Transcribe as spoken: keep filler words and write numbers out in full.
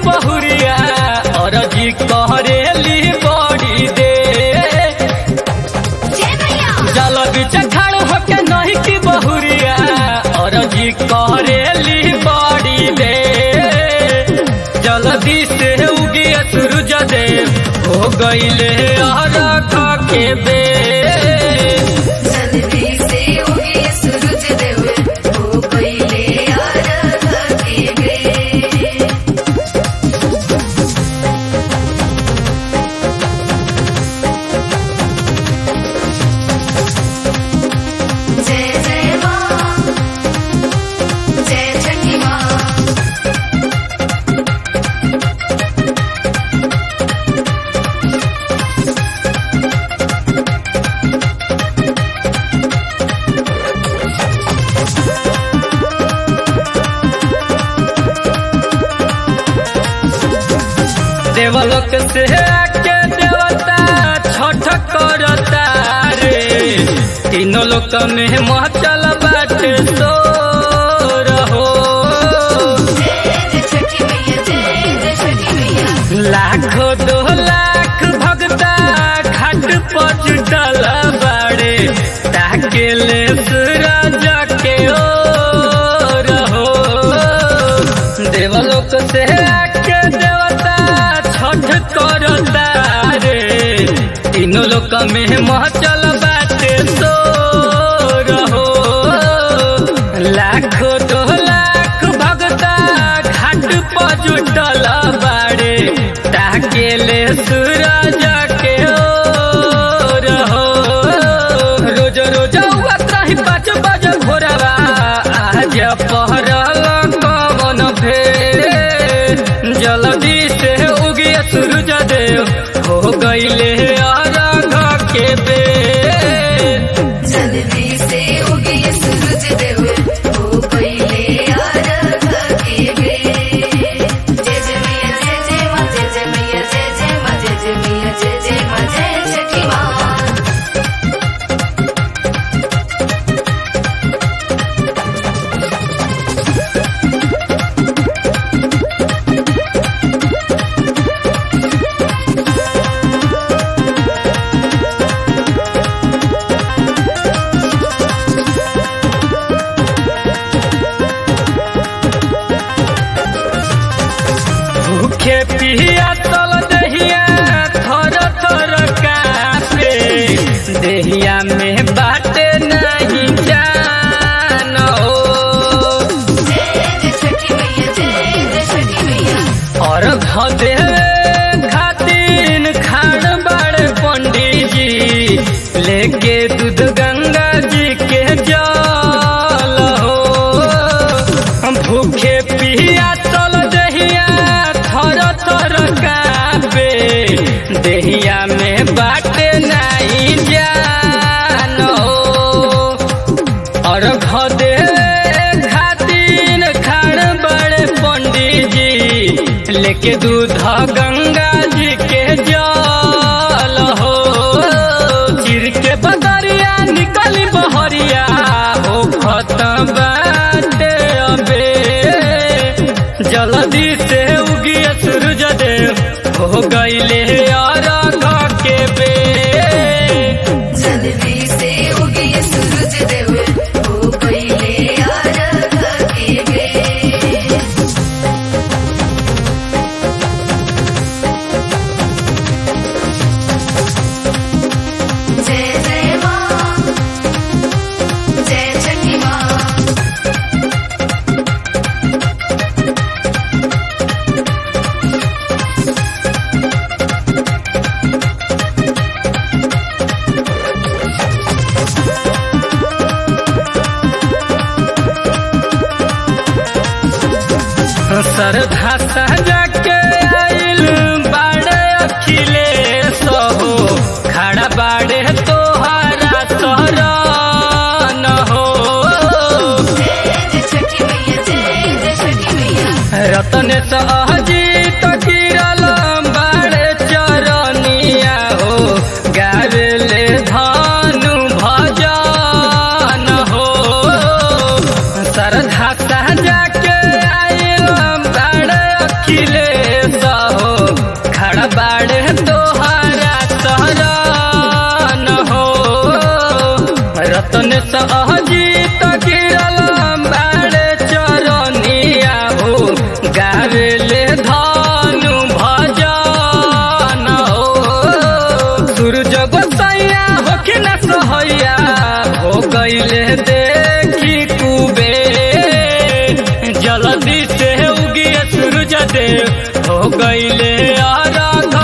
बहुरिया और जी कहरेली बड़ी दे जल बिच खड़ होके नहीं की बहुरिया और जी कहरेली बड़ी दे जल्दी से उगी सूरज देव हो गईले अर्घ के बेर जल्दी से उगे सूरज देव हो गईले अर्घ के बेर। जय जय माँ, जय छठी माँ। देवलोक से आके देवता छठ करता रे तीनों लोक में महचल बाटे सो रहो लाखों दो लाख भगता घाट पर जुटल बाड़े ताके ले सूरज के ओ रहो देवलोक से आके देवता छठ करता रे तीनों लोक में महचल बाटे सो रहो लाखों दो लाख भगता घाट पर जुटल बाड़े ताके ले सूरज के ओ रहो रोज रोज उगत रही पाँच बजे भोरवा आज पहरल कवन फेर जल्दी से उगे सूरज देव हो गईले अर्घ के बेर जल्दी से उगे सूरज देव हो गईले अर्घ के बेर। जय जय मैया जय जय माँ, जय जय मैया जय जय माँ, जय जय मैया जय जय माँ, जय छठी माँ। भूखे पिया तल दहिया थर थर कापे देहिया में बाटे नहीं जान हो जय जय छठी मैया जय जय छठी मैया। और देवे खातिन खाड़ बाड़े पंडित जी लेके दूध गंगा जी के जल हो हम भूखे पिया तल दहिया थर थर कापे देहिया में बाटे नहीं जान हो और देवे खातिन खाड़ बड़े पंडित जी लेके दूध गंगा जी के जल हो चिर के बदरिया निकली बहरिया हो खत्म बाटे अबे जल्दी से उगी सूरज देव हो गईले अर्घ के बेर जल्दी से उगे सूरज देव हो गईले अर्घ के बेर। जय जय माँ, जय छठी माँ। सरधा सजा के आइल बाड़े अखिलेश हो खड़ा बाड़े तोहरा शरण हो रतन सहजीत गिरल बाड़े चरनिया हो गावेले धानु भजन हो सरधा सजा के आइल बाड़े अखिलेश रतन सहजीत गिरल बाड़े चरनिया हो गावेले धनु भजन हो सूरज गोसैया होखिन सहैया हो गईले देखी कुबे जल्दी से उगिए सूरज देव हो गईले आराध